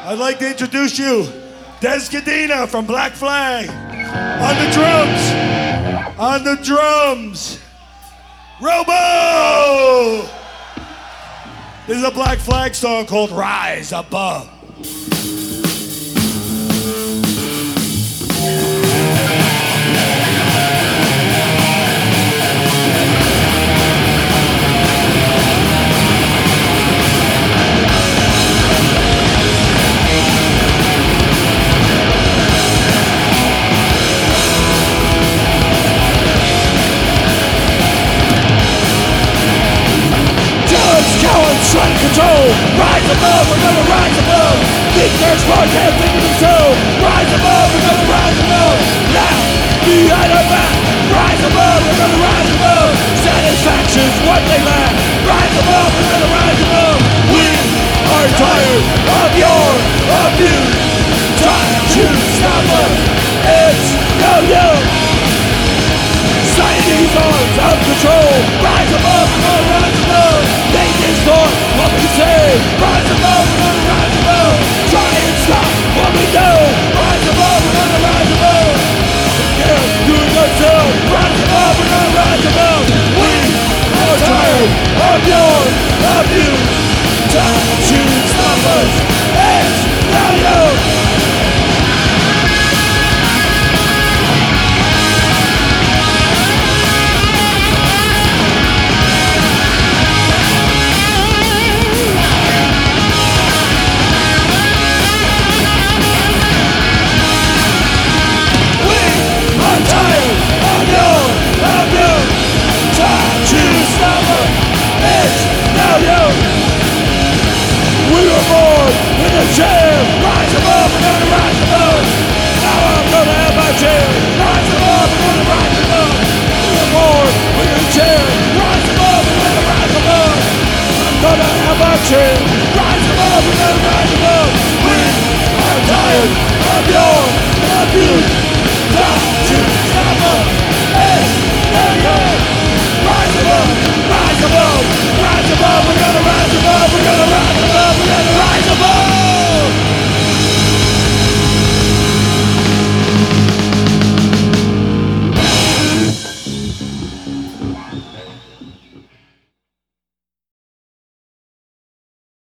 I'd like to introduce you, Des Cadena from Black Flag. On the drums. On the drums. Robo! This is a Black Flag song called Rise Above. Cowards trying to control. Rise above, we're gonna rise above. Think there's one, can't think of themselves. Rise above, we're gonna rise above. Now, behind our back. Rise above, we're gonna rise above. Satisfaction's what they lack. Rise above, we're gonna rise above. We are tired of your abuse. Trying to stop us, it's no use. Society's arms out of control. Rise above, we're gonna rise above. They distort what we say. Rise above, we're gonna rise above. Try and stop what we do. Rise above, we're gonna rise above. Yeah, doing ourselves. Rise above, we're gonna rise above. We are tired of your abuse. Time to stop us. It's no use. We were born in a chair. Rise above, we're gonna rise above. Now I'm gonna have my chair. Rise above, we're gonna rise above. We were born in a chair. Rise above, we're gonna rise above. I'm gonna have my chair. Rise above, we're gonna rise above. We are tired of your abuse.